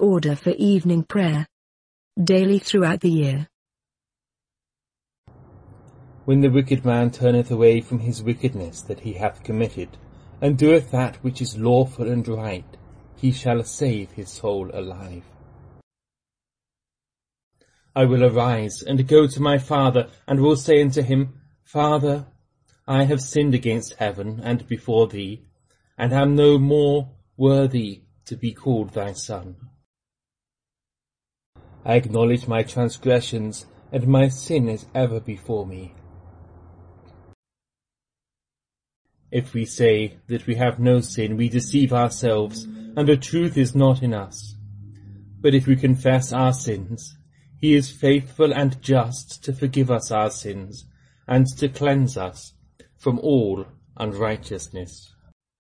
order for evening prayer. Daily throughout the year. When the wicked man turneth away from his wickedness that he hath committed, and doeth that which is lawful and right, he shall save his soul alive. I will arise and go to my father, and will say unto him, Father, I have sinned against heaven and before thee, and am no more worthy to be called thy son. I acknowledge my transgressions, and my sin is ever before me. If we say that we have no sin, we deceive ourselves, and the truth is not in us. But if we confess our sins, he is faithful and just to forgive us our sins, and to cleanse us from all unrighteousness.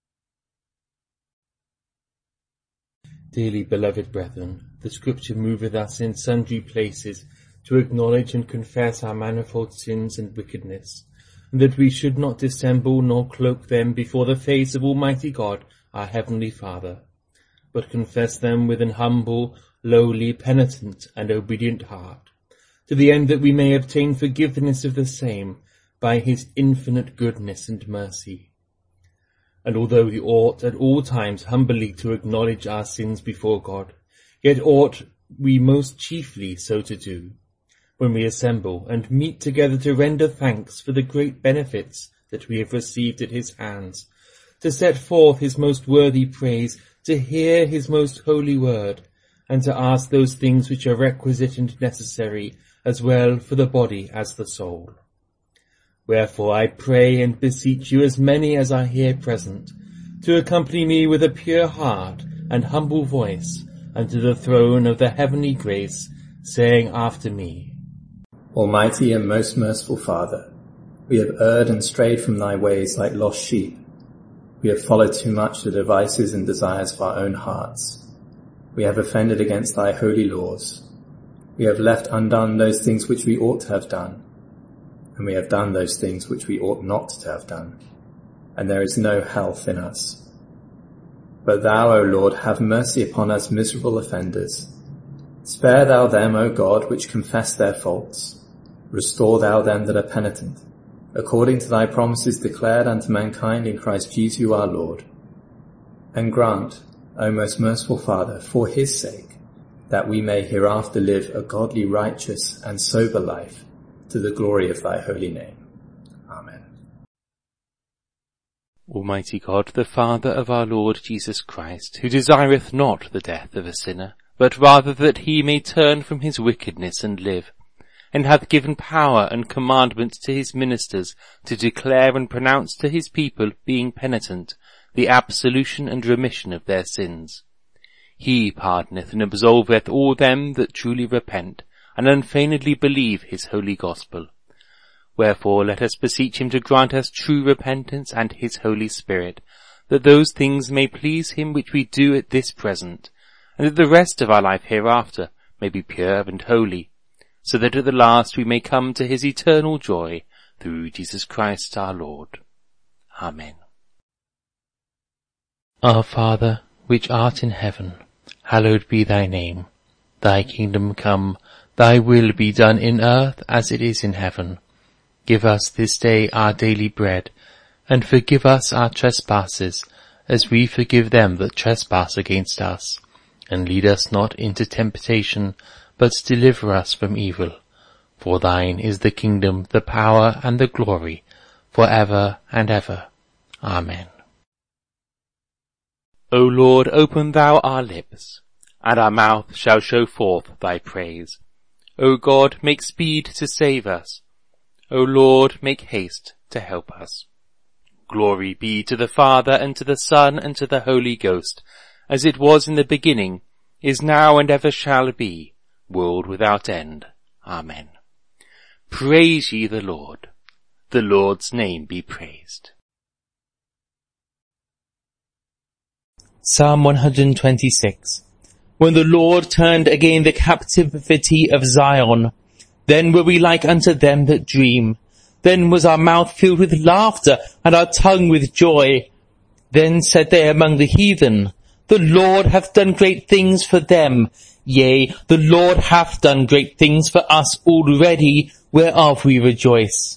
Dearly beloved brethren, the Scripture moveth us in sundry places to acknowledge and confess our manifold sins and wickedness, and that we should not dissemble nor cloak them before the face of Almighty God, our Heavenly Father, but confess them with an humble, lowly, penitent, and obedient heart, to the end that we may obtain forgiveness of the same by his infinite goodness and mercy. And although we ought at all times humbly to acknowledge our sins before God, yet ought we most chiefly so to do, when we assemble and meet together to render thanks for the great benefits that we have received at his hands, to set forth his most worthy praise, to hear his most holy word, and to ask those things which are requisite and necessary, as well for the body as the soul. Wherefore I pray and beseech you, as many as are here present, to accompany me with a pure heart and humble voice unto the throne of the heavenly grace, saying after me, Almighty and most merciful Father, we have erred and strayed from thy ways like lost sheep. We have followed too much the devices and desires of our own hearts. We have offended against thy holy laws. We have left undone those things which we ought to have done, and we have done those things which we ought not to have done, and there is no health in us. But thou, O Lord, have mercy upon us miserable offenders. Spare thou them, O God, which confess their faults. Restore thou them that are penitent, according to thy promises declared unto mankind in Christ Jesus our Lord. And grant, O most merciful Father, for his sake, that we may hereafter live a godly, righteous, and sober life, to the glory of thy holy name. Amen. Almighty God, the Father of our Lord Jesus Christ, who desireth not the death of a sinner, but rather that he may turn from his wickedness and live, and hath given power and commandment to his ministers to declare and pronounce to his people, being penitent, the absolution and remission of their sins. He pardoneth and absolveth all them that truly repent, and unfeignedly believe his holy gospel. Wherefore let us beseech him to grant us true repentance and his Holy Spirit, that those things may please him which we do at this present, and that the rest of our life hereafter may be pure and holy, so that at the last we may come to his eternal joy, through Jesus Christ our Lord. Amen. Our Father, which art in heaven, hallowed be thy name. Thy kingdom come, thy will be done in earth as it is in heaven. Give us this day our daily bread, and forgive us our trespasses, as we forgive them that trespass against us. And lead us not into temptation, but deliver us from evil. For thine is the kingdom, the power, and the glory, for ever and ever. Amen. O Lord, open thou our lips, and our mouth shall show forth thy praise. O God, make speed to save us. O Lord, make haste to help us. Glory be to the Father, and to the Son, and to the Holy Ghost, as it was in the beginning, is now, and ever shall be, world without end. Amen. Praise ye the Lord. The Lord's name be praised. Psalm 126. When the Lord turned again the captivity of Zion, then were we like unto them that dream. Then was our mouth filled with laughter, and our tongue with joy. Then said they among the heathen, The Lord hath done great things for them. Yea, the Lord hath done great things for us already, whereof we rejoice.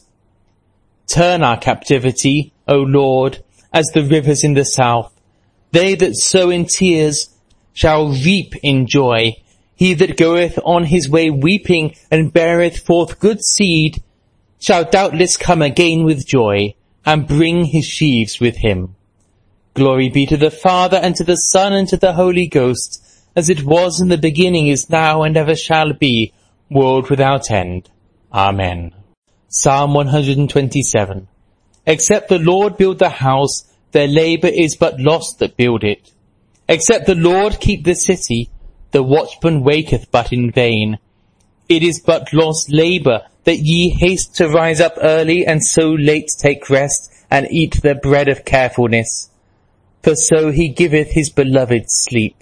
Turn our captivity, O Lord, as the rivers in the south. They that sow in tears shall reap in joy. He that goeth on his way weeping and beareth forth good seed shall doubtless come again with joy, and bring his sheaves with him. Glory be to the Father, and to the Son, and to the Holy Ghost, as it was in the beginning, is now, and ever shall be, world without end. Amen. Psalm 127. Except the Lord build the house, their labour is but lost that build it. Except the Lord keep the city, the watchman waketh but in vain. It is but lost labour that ye haste to rise up early, and so late take rest, and eat the bread of carefulness. For so he giveth his beloved sleep.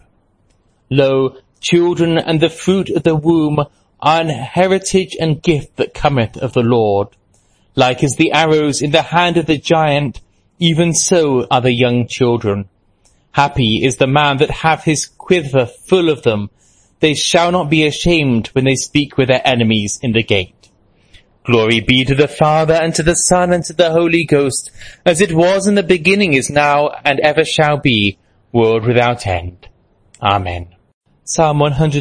Lo, children and the fruit of the womb are an heritage and gift that cometh of the Lord. Like as the arrows in the hand of the giant, even so are the young children. Happy is the man that hath his quiver full of them. They shall not be ashamed when they speak with their enemies in the gate. Glory be to the Father, and to the Son, and to the Holy Ghost, as it was in the beginning, is now, and ever shall be, world without end. Amen. Psalm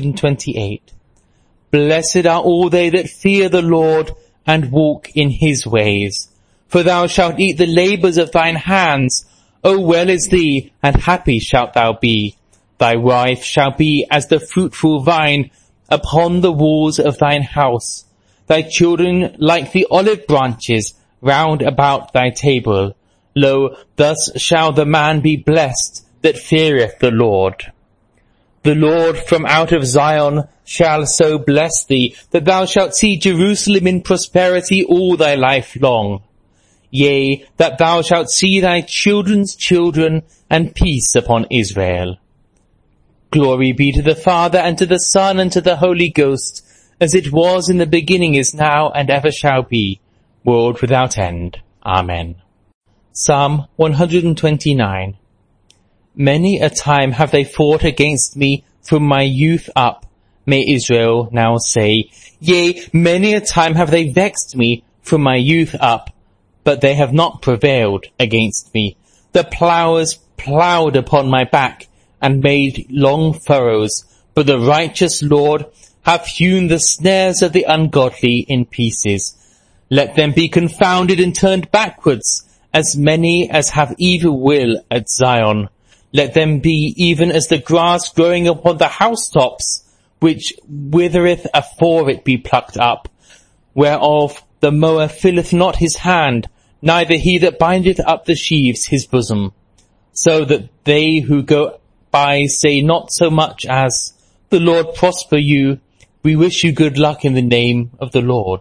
128. Blessed are all they that fear the Lord, and walk in his ways. For thou shalt eat the labours of thine hands. O well is thee, and happy shalt thou be. Thy wife shall be as the fruitful vine upon the walls of thine house. Thy children like the olive branches round about thy table. Lo, thus shall the man be blessed that feareth the Lord. The Lord from out of Zion shall so bless thee, that thou shalt see Jerusalem in prosperity all thy life long. Yea, that thou shalt see thy children's children, and peace upon Israel. Glory be to the Father, and to the Son, and to the Holy Ghost, as it was in the beginning, is now, and ever shall be, world without end. Amen. Psalm 129. Many a time have they fought against me from my youth up, may Israel now say. Yea, many a time have they vexed me from my youth up, but they have not prevailed against me. The ploughers ploughed upon my back, and made long furrows, but the righteous Lord hath hewn the snares of the ungodly in pieces. Let them be confounded and turned backwards, as many as have evil will at Zion. Let them be even as the grass growing upon the housetops, which withereth afore it be plucked up, whereof the mower filleth not his hand, neither he that bindeth up the sheaves his bosom, so that they who go by say not so much as, the Lord prosper you, we wish you good luck in the name of the Lord.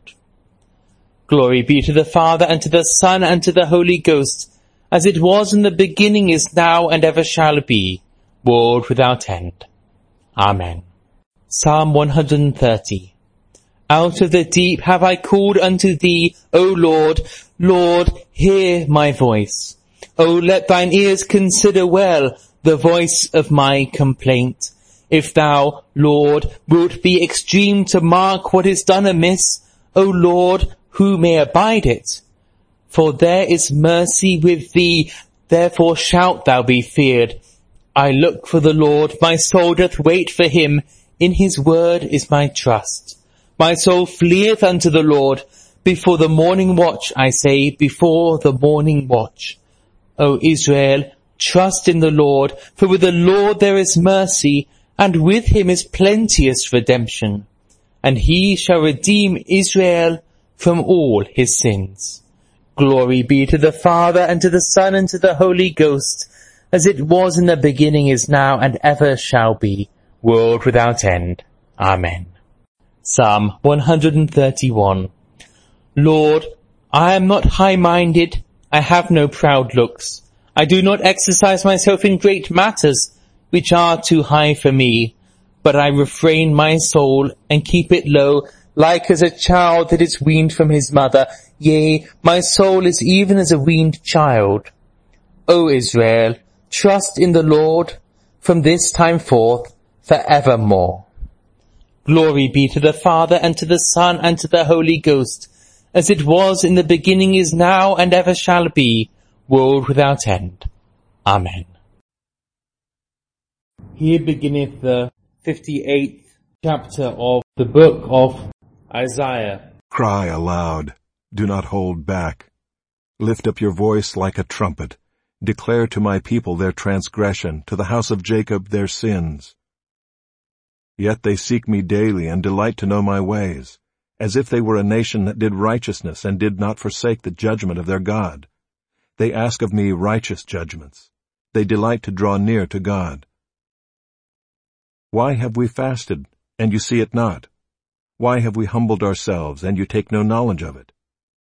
Glory be to the Father, and to the Son, and to the Holy Ghost, as it was in the beginning, is now, and ever shall be, world without end. Amen. Psalm 130. Out of the deep have I called unto thee, O Lord. Lord, hear my voice. O let thine ears consider well the voice of my complaint. If thou, Lord, wilt be extreme to mark what is done amiss, O Lord, who may abide it? For there is mercy with thee, therefore shalt thou be feared. I look for the Lord, my soul doth wait for him, in his word is my trust. My soul fleeth unto the Lord, before the morning watch, I say, before the morning watch. O Israel, trust in the Lord, for with the Lord there is mercy, and with him is plenteous redemption. And he shall redeem Israel from all his sins. Glory be to the Father, and to the Son, and to the Holy Ghost, as it was in the beginning, is now, and ever shall be, world without end. Amen. Psalm 131. Lord, I am not high-minded, I have no proud looks. I do not exercise myself in great matters, which are too high for me, but I refrain my soul, and keep it low, like as a child that is weaned from his mother. Yea, my soul is even as a weaned child. O Israel, trust in the Lord. from this time forth, for evermore. Glory be to the Father, and to the Son, and to the Holy Ghost, as it was in the beginning, is now, and ever shall be, world without end. Amen. Here beginneth the 58th chapter of the book of Isaiah. Cry aloud, do not hold back. Lift up your voice like a trumpet. Declare to my people their transgression, to the house of Jacob their sins. Yet they seek me daily and delight to know my ways, as if they were a nation that did righteousness and did not forsake the judgment of their God. They ask of me righteous judgments. They delight to draw near to God. Why have we fasted, and you see it not? Why have we humbled ourselves, and you take no knowledge of it?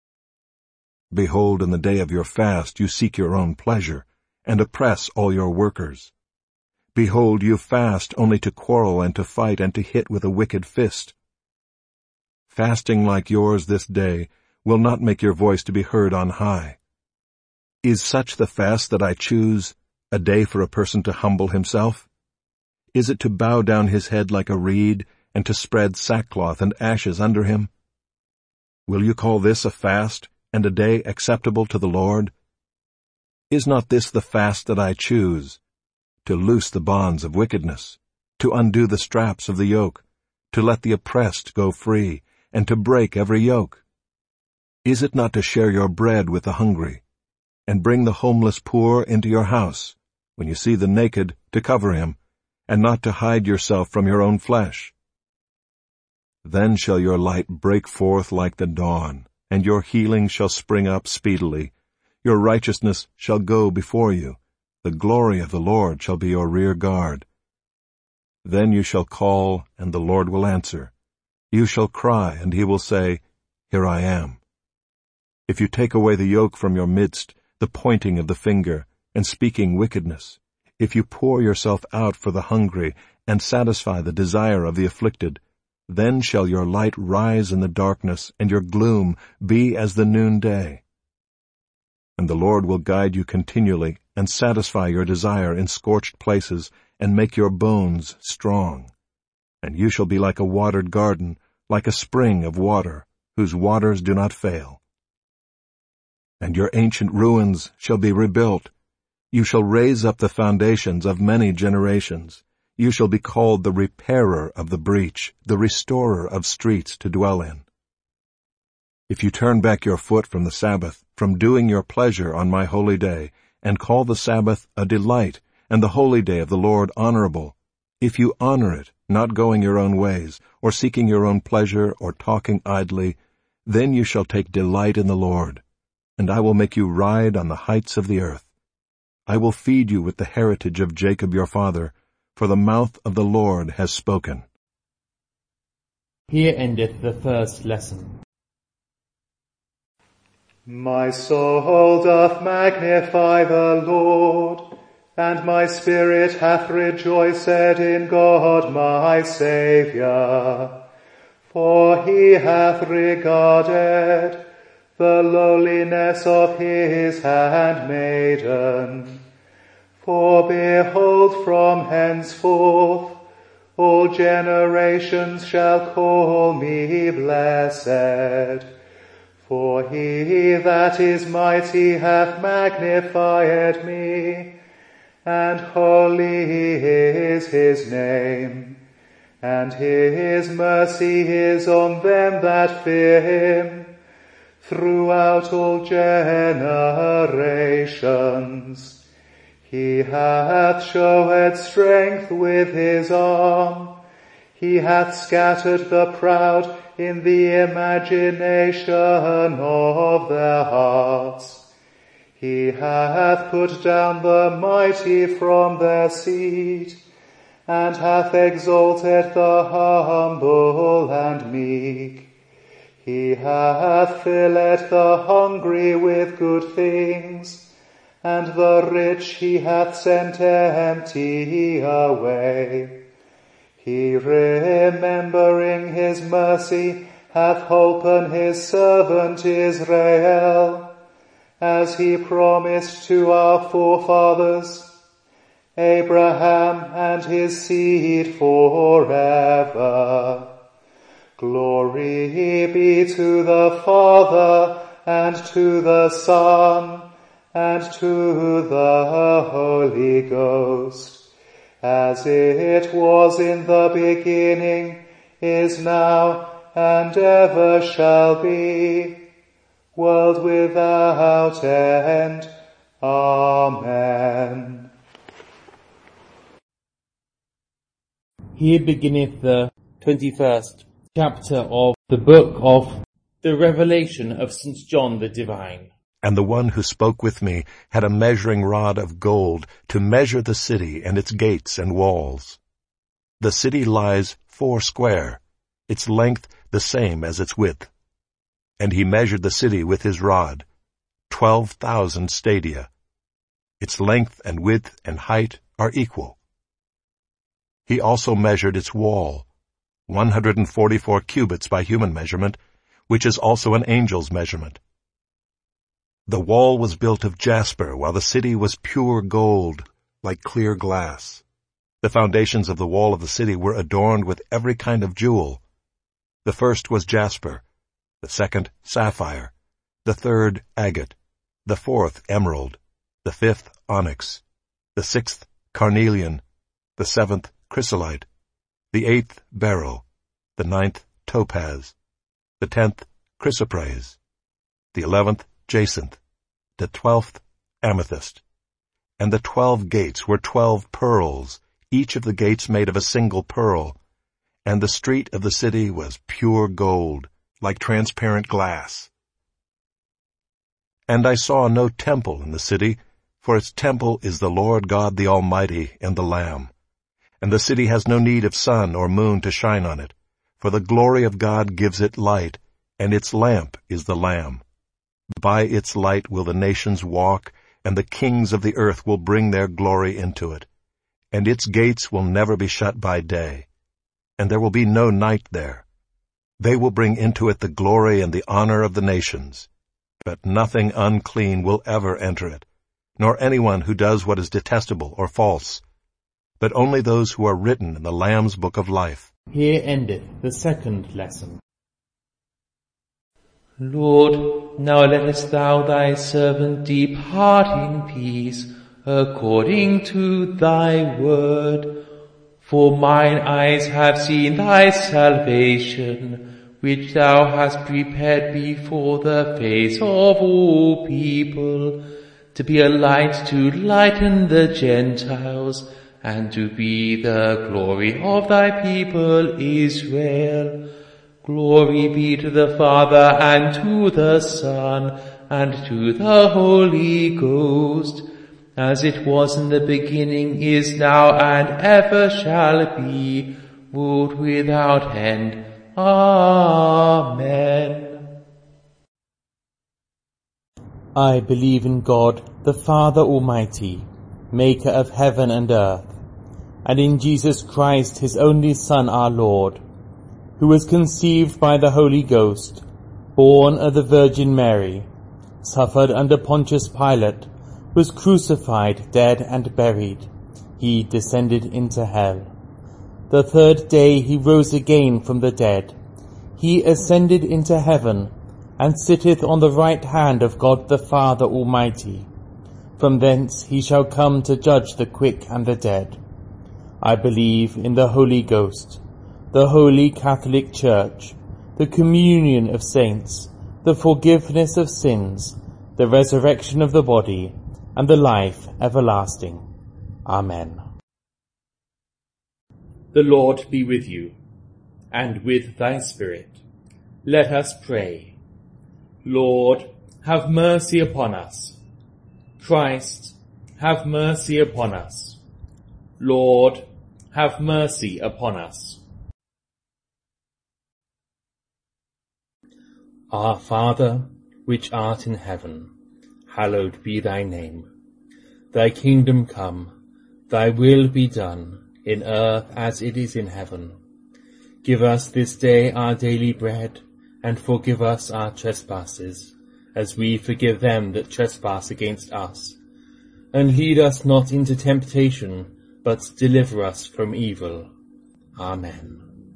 Behold, in the day of your fast you seek your own pleasure, and oppress all your workers. Behold, you fast only to quarrel and to fight and to hit with a wicked fist. Fasting like yours this day will not make your voice to be heard on high. Is such the fast that I choose, a day for a person to humble himself? Is it to bow down his head like a reed, and to spread sackcloth and ashes under him? Will you call this a fast, and a day acceptable to the Lord? Is not this the fast that I choose, to loose the bonds of wickedness, to undo the straps of the yoke, to let the oppressed go free, and to break every yoke? Is it not to share your bread with the hungry, and bring the homeless poor into your house, when you see the naked, to cover him, and not to hide yourself from your own flesh? Then shall your light break forth like the dawn, and your healing shall spring up speedily. Your righteousness shall go before you. The glory of the Lord shall be your rear guard. Then you shall call, and the Lord will answer. You shall cry, and he will say, Here I am. If you take away the yoke from your midst, the pointing of the finger, and speaking wickedness, if you pour yourself out for the hungry, and satisfy the desire of the afflicted, then shall your light rise in the darkness, and your gloom be as the noonday. And the Lord will guide you continually, and satisfy your desire in scorched places, and make your bones strong. And you shall be like a watered garden, like a spring of water, whose waters do not fail. And your ancient ruins shall be rebuilt. You shall raise up the foundations of many generations. You shall be called the repairer of the breach, the restorer of streets to dwell in. If you turn back your foot from the Sabbath, from doing your pleasure on my holy day, and call the Sabbath a delight, and the holy day of the Lord honorable, if you honor it, not going your own ways, or seeking your own pleasure, or talking idly, then you shall take delight in the Lord, and I will make you ride on the heights of the earth. I will feed you with the heritage of Jacob your father, for the mouth of the Lord has spoken. Here endeth the first lesson. My soul doth magnify the Lord, and my spirit hath rejoiced in God my Saviour. For he hath regarded the lowliness of his handmaiden. For behold, from henceforth all generations shall call me blessed. For he that is mighty hath magnified me, and holy is his name, and his mercy is on them that fear him throughout all generations. He hath showed strength with his arm. He hath scattered the proud in the imagination of their hearts. He hath put down the mighty from their seat, and hath exalted the humble and meek. He hath filled the hungry with good things, and the rich he hath sent empty away. He, remembering his mercy, hath holpen his servant Israel, as he promised to our forefathers, Abraham and his seed forever. Glory be to the Father, and to the Son, and to the Holy Ghost, as it was in the beginning, is now, and ever shall be, world without end. Amen. Here beginneth the 21st chapter of the book of the Revelation of St. John the Divine. And the one who spoke with me had a measuring rod of gold to measure the city and its gates and walls. The city lies 4 square, its length the same as its width. And he measured the city with his rod, 12,000 stadia. Its length and width and height are equal. He also measured its wall, 144 cubits by human measurement, which is also an angel's measurement. The wall was built of jasper, while the city was pure gold, like clear glass. The foundations of the wall of the city were adorned with every kind of jewel. The first was jasper, the second sapphire, the third agate, the fourth emerald, the fifth onyx, the sixth carnelian, the seventh chrysolite, the 8th beryl, the 9th topaz, the 10th chrysoprase, the 11th jacinth, the 12th amethyst. And the 12 gates were 12 pearls, each of the gates made of a single pearl. And the street of the city was pure gold, like transparent glass. And I saw no temple in the city, for its temple is the Lord God the Almighty and the Lamb. And the city has no need of sun or moon to shine on it, for the glory of God gives it light, and its lamp is the Lamb. By its light will the nations walk, and the kings of the earth will bring their glory into it. And its gates will never be shut by day, and there will be no night there. They will bring into it the glory and the honor of the nations. But nothing unclean will ever enter it, nor anyone who does what is detestable or false, but only those who are written in the Lamb's book of life. Here endeth the second lesson. Lord, now lettest thou thy servant depart in peace, according to thy word. For mine eyes have seen thy salvation, which thou hast prepared before the face of all people, to be a light to lighten the Gentiles, and to be the glory of thy people Israel. Glory be to the Father, and to the Son, and to the Holy Ghost, as it was in the beginning, is now, and ever shall be, world without end. Amen. I believe in God, the Father Almighty, maker of heaven and earth, and in Jesus Christ, his only Son, our Lord, who was conceived by the Holy Ghost, born of the Virgin Mary, suffered under Pontius Pilate, was crucified, dead, and buried. He descended into hell. The third day he rose again from the dead. He ascended into heaven, and sitteth on the right hand of God the Father Almighty. From thence he shall come to judge the quick and the dead. I believe in the Holy Ghost, the Holy Catholic Church, the communion of saints, the forgiveness of sins, the resurrection of the body, and the life everlasting. Amen. The Lord be with you, and with thy spirit. Let us pray. Lord, have mercy upon us. Christ, have mercy upon us. Lord, have mercy upon us. Our Father, which art in heaven, hallowed be thy name. Thy kingdom come, thy will be done, in earth as it is in heaven. Give us this day our daily bread, and forgive us our trespasses, as we forgive them that trespass against us. And lead us not into temptation, but deliver us from evil. Amen.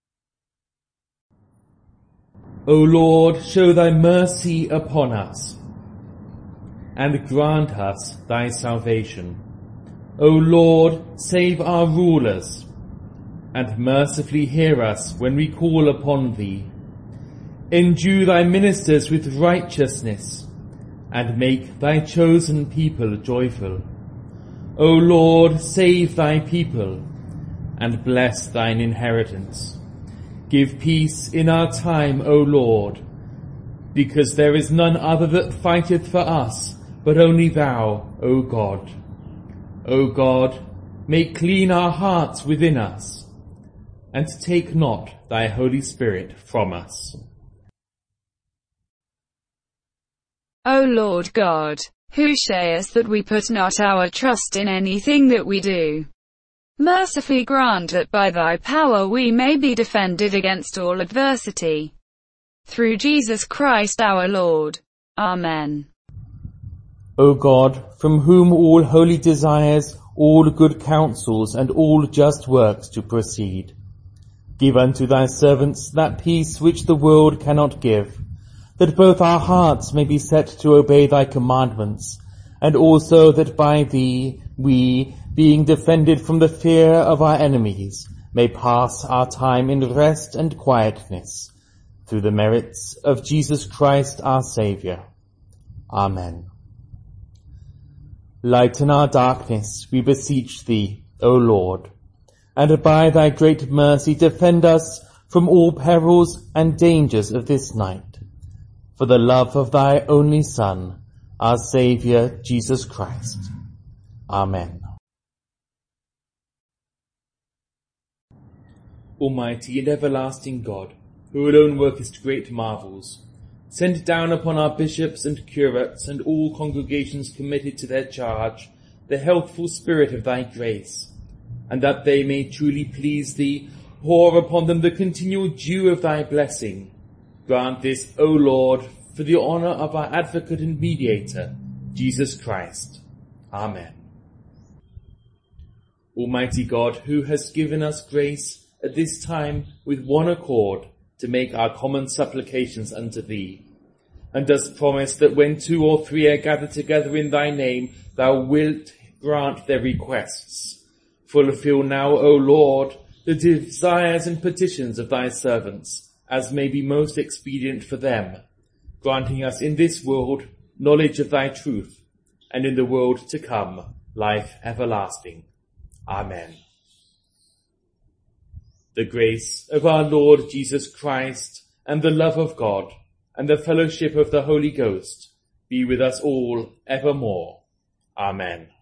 O Lord, show thy mercy upon us, and grant us thy salvation. O Lord, save our rulers, and mercifully hear us when we call upon thee. Endue thy ministers with righteousness, and make thy chosen people joyful. O Lord, save thy people, and bless thine inheritance. Give peace in our time, O Lord, because there is none other that fighteth for us, but only thou, O God. O God, make clean our hearts within us, and take not thy Holy Spirit from us. O Lord God, who sayest that we put not our trust in anything that we do, mercifully grant that by thy power we may be defended against all adversity. Through Jesus Christ our Lord. Amen. O God, from whom all holy desires, all good counsels, and all just works do proceed, give unto thy servants that peace which the world cannot give, that both our hearts may be set to obey thy commandments, and also that by thee we, being defended from the fear of our enemies, may pass our time in rest and quietness, through the merits of Jesus Christ our Saviour. Amen. Lighten our darkness, we beseech thee, O Lord, and by thy great mercy defend us from all perils and dangers of this night, for the love of thy only Son, our Saviour, Jesus Christ. Amen. Almighty and everlasting God, who alone workest great marvels, send down upon our bishops and curates and all congregations committed to their charge the healthful spirit of thy grace, and that they may truly please thee, pour upon them the continual dew of thy blessing. Grant this, O Lord, for the honour of our advocate and mediator, Jesus Christ. Amen. Almighty God, who hast given us grace at this time with one accord to make our common supplications unto thee, and dost promise that when 2 or 3 are gathered together in thy name, thou wilt grant their requests. Fulfill now, O Lord, the desires and petitions of thy servants, as may be most expedient for them, granting us in this world knowledge of thy truth, and in the world to come life everlasting. Amen. The grace of our Lord Jesus Christ, and the love of God, and the fellowship of the Holy Ghost be with us all evermore. Amen.